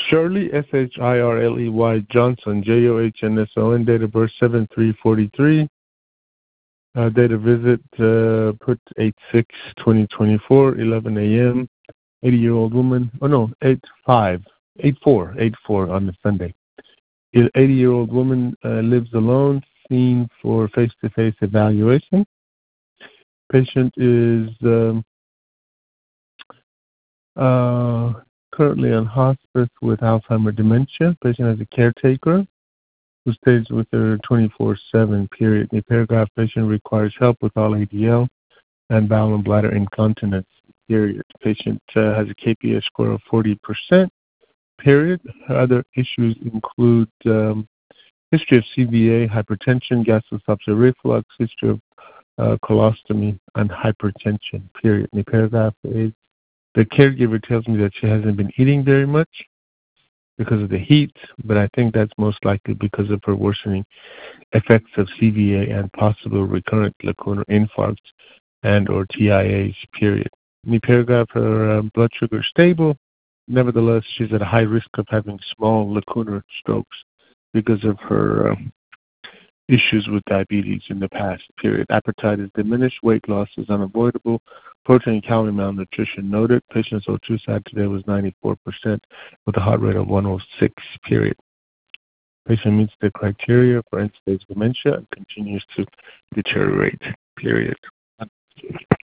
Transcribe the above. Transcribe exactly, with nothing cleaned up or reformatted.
Shirley, S H I R L E Y, Johnson, J O H N S O N, date of birth seven three forty-three. Uh, date of visit, uh, put eight six twenty twenty-four, eleven a.m. eighty-year-old woman. Oh, no, eight five, eight four, eight four on the Sunday. eighty-year-old woman uh, lives alone, seen for face-to-face evaluation. Patient is um, uh, currently on hospice with Alzheimer's dementia. Patient has a caretaker who stays with her twenty-four seven, period. The paragraph patient requires help with all A D L and bowel and bladder incontinence, period. Patient uh, has a K P S score of forty percent, period. Other issues include um, history of C V A, hypertension, gastroesophageal reflux, history of uh, colostomy, and hypertension, period. And the paragraph is, the caregiver tells me that she hasn't been eating very much because of the heat, but I think that's most likely because of her worsening effects of C V A and possible recurrent lacunar infarcts and or T I As, period. In the paragraph, her uh, blood sugar is stable. Nevertheless, she's at a high risk of having small lacunar strokes because of her um, issues with diabetes in the past, period. Appetite is diminished. Weight loss is unavoidable. Protein and calorie malnutrition noted. Patient's O two sat today was ninety-four percent with a heart rate of one oh six, period. Patient meets the criteria for end-stage dementia and continues to deteriorate, period.